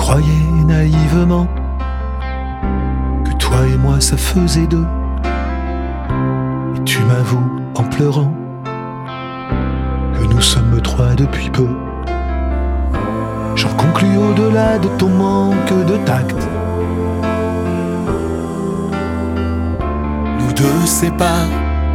croyais naïvement que toi et moi ça faisait deux. Et tu m'avoues en pleurant que nous sommes trois depuis peu. J'en conclus au-delà de ton manque de tact. Nous deux séparent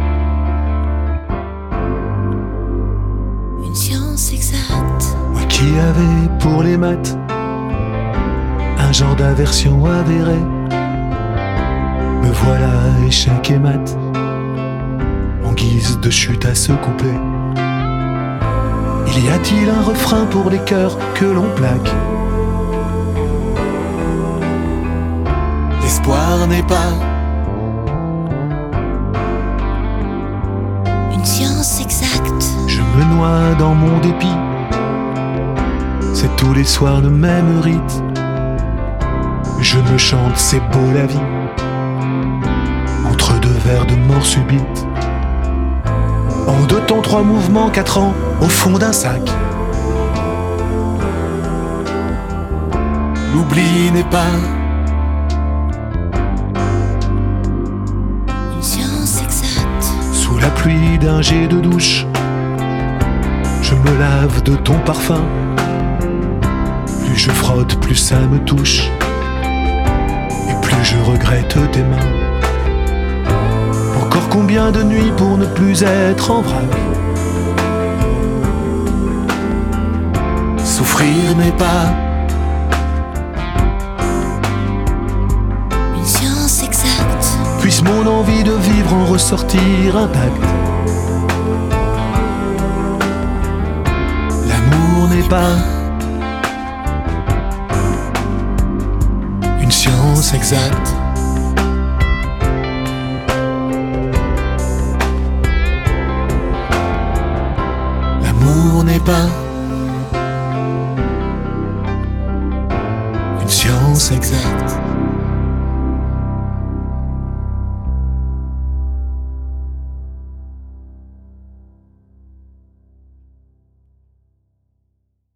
une science exacte. moi qui avais pour les maths un genre d'aversion avérée, me voilà échec et mat, en guise de chute à ce couplet. Y a-t-il un refrain pour les cœurs que l'on plaque? L'espoir n'est pas Une science exacte. je me noie dans mon dépit. C'est tous les soirs le même rite. Je me chante, c'est beau la vie, entre deux vers de mort subite. En 2 temps, 3 mouvements, 4 ans, au fond d'un sac. L'oubli n'est pas Une science exacte. sous la pluie d'un jet de douche. Je me lave de ton parfum. Plus je frotte, plus ça me touche. Et plus je regrette tes mains. Encore combien de nuits pour ne plus être en vrac? Souffrir n'est pas Une science exacte. puisse mon envie de vivre en ressortir intact. L'amour n'est pas une science exacte. L'amour n'est pas une science exacte.